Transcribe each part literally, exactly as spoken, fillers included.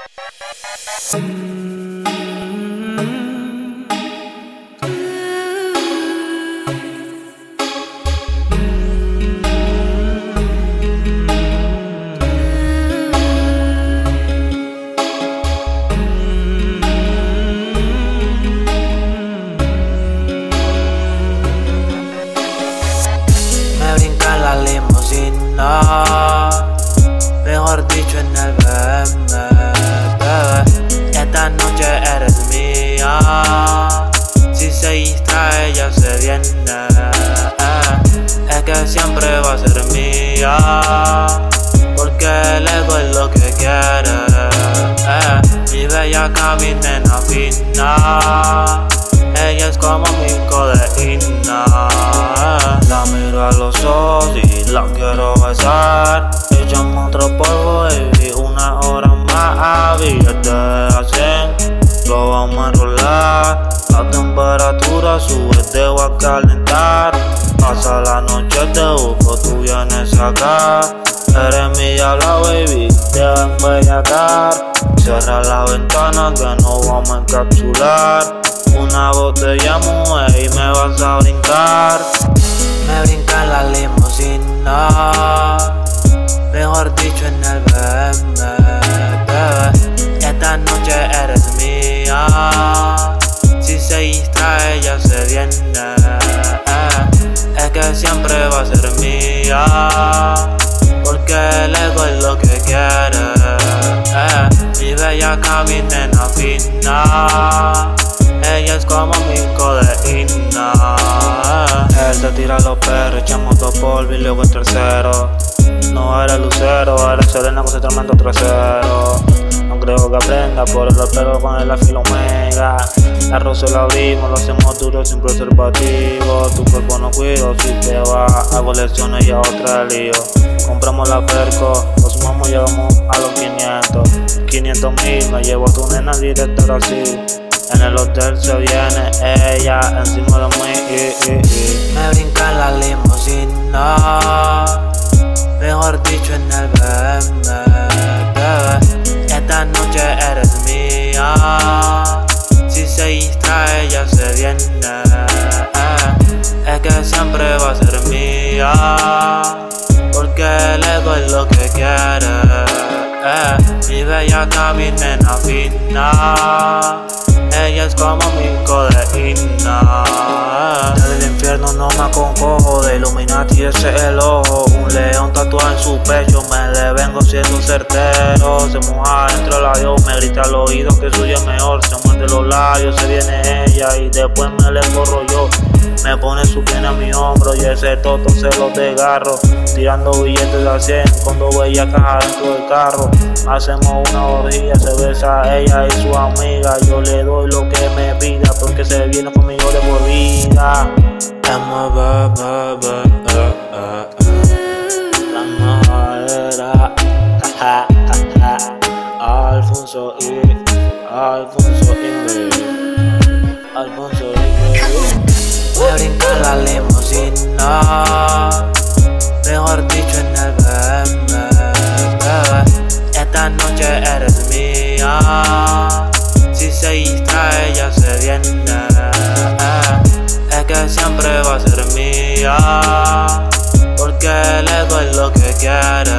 Me brinca la limusina, mejor dicho en el B M, bebé. Esta noche eres mía, si se distrae ella se viene. Es que siempre va a ser mía, porque el ego es lo que quiere. Mi bellaca, mi nena fina, ella es como mi codeína. La miro a los ojos y la quiero besar. Echamos otro polvo, baby, una hora más. Billetes a cien, lo vamos a enrolar. La temperatura sube, te voy a calentar. Pasa la noche, te busco, tú vienes acá. Eres mi diabla, baby, te va a embellacar. Cierra la ventana que nos vamos a encapsular. Una botella, mujer, y me vas a brincar. Me brinca la limusina, mejor dicho en el B M, bebé. Esta noche eres mía, si se distrae ella se viene. Es que siempre va a ser mía, porque el ego es lo que quiere. Mi bellaca, mi nena fina, ella es como mi codeína. Él te tira los perros, echamos dos polvos y luego el tercero. No eres lucero, eres serena con ese tremendo trasero. No creo que aprenda por el pelo con el afilo omega. La rosa la abrimos, lo hacemos duro sin preservativo. Tu cuerpo no cuido, si te vas a colecciones y a otra lío. Compramos la perco, lo sumamos y llegamos a los quinientos. quinientos mil, me llevo a tu nena directo a Brasil. En el hotel se viene ella encima de mí. Y, y, y. Me brinca la limusina, mejor dicho en el B M, bebé. Esta noche eres mía, si se distrae ella se viene. Es que siempre va a ser mía, porque el ego es lo que quiere. Mi bellaca, mi nena fina, ella es como mi codeína. Del infierno no me aconcojo, de Illuminati ese es el ojo. Un león tatuado en su pecho, me le vengo siendo certero. Se moja dentro de la Dios, me grita al oído que suya es mejor. Se muerde los labios, se viene ella y después me le corro yo. Me pone su pena a mi hombro y ese toto se lo desgarro. Tirando billetes a cien con dos bellacas dentro del carro. Hacemos una orgía, se besa a ella y su amiga. Yo le doy lo que me pida porque se viene conmigo de por vida. M B B B eh, eh, eh. La majadera, ja, ja, ja, ja. Alfonso y Alfonso y Alfonso y me brinca la limusina, mejor dicho en el B M, bebé. Esta noche eres mía, si se distrae ella se viene. Es que siempre va a ser mía, porque el ego es lo que quiere.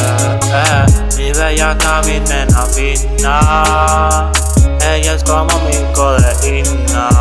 Mi bellaca, mi nena fina, ella es como mi codeína.